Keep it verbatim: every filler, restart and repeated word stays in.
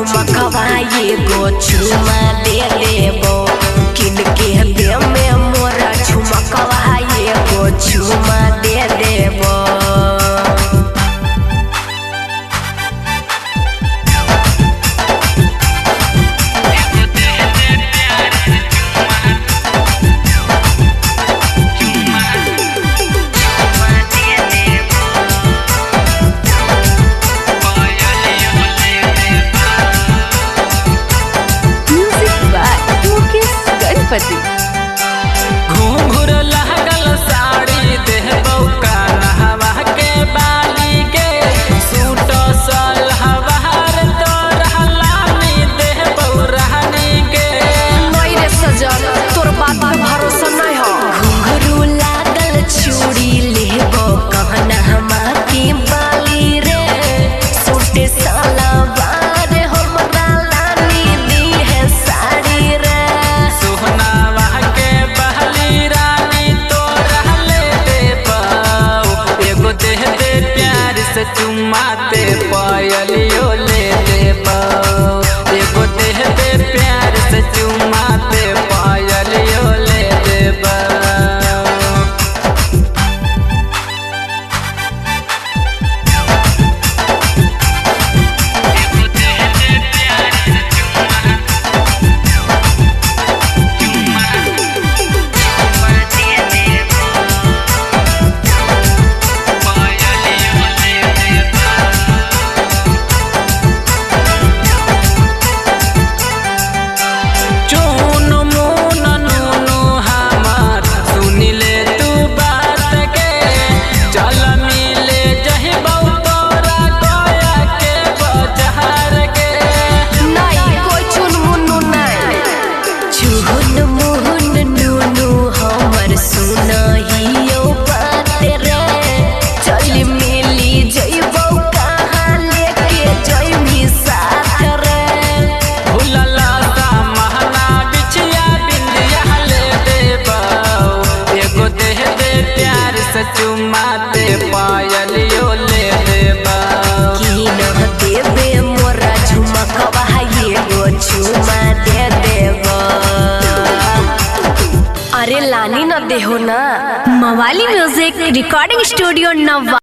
झुमकवा एगो चुमा दे देबो किनके दे में मोरा झुमकवा एगो चुमा दे देबो। घूंघर लागल साड़ी देहबौ कान्हवा के बाली के सूट सलवार तोरा लानी देहबौ रानी के। नहीं रे सजन तोर बात पे भरोसा नहीं हो। घुंघरू लागल चूड़ी लेबो कान्हवा के बाली रे सूट सलवार हमरा लानी दी है साड़ी रे। सोहनावा के बहली रानी तोरा ले देबौ एगो देह दे प्यार से चुम्मा दे पायलियो ले देबौ एगो देह दे प्यार से चुम्मा दे पायलियो ले देबौ। चुम्मा दे पायलियो ले देबौ की न देबे मोरा झुमकवा एगो चुमा दे देबो। अरे लानी न देहो ना। मवाली म्यूजिक रिकॉर्डिंग स्टूडियो नवा।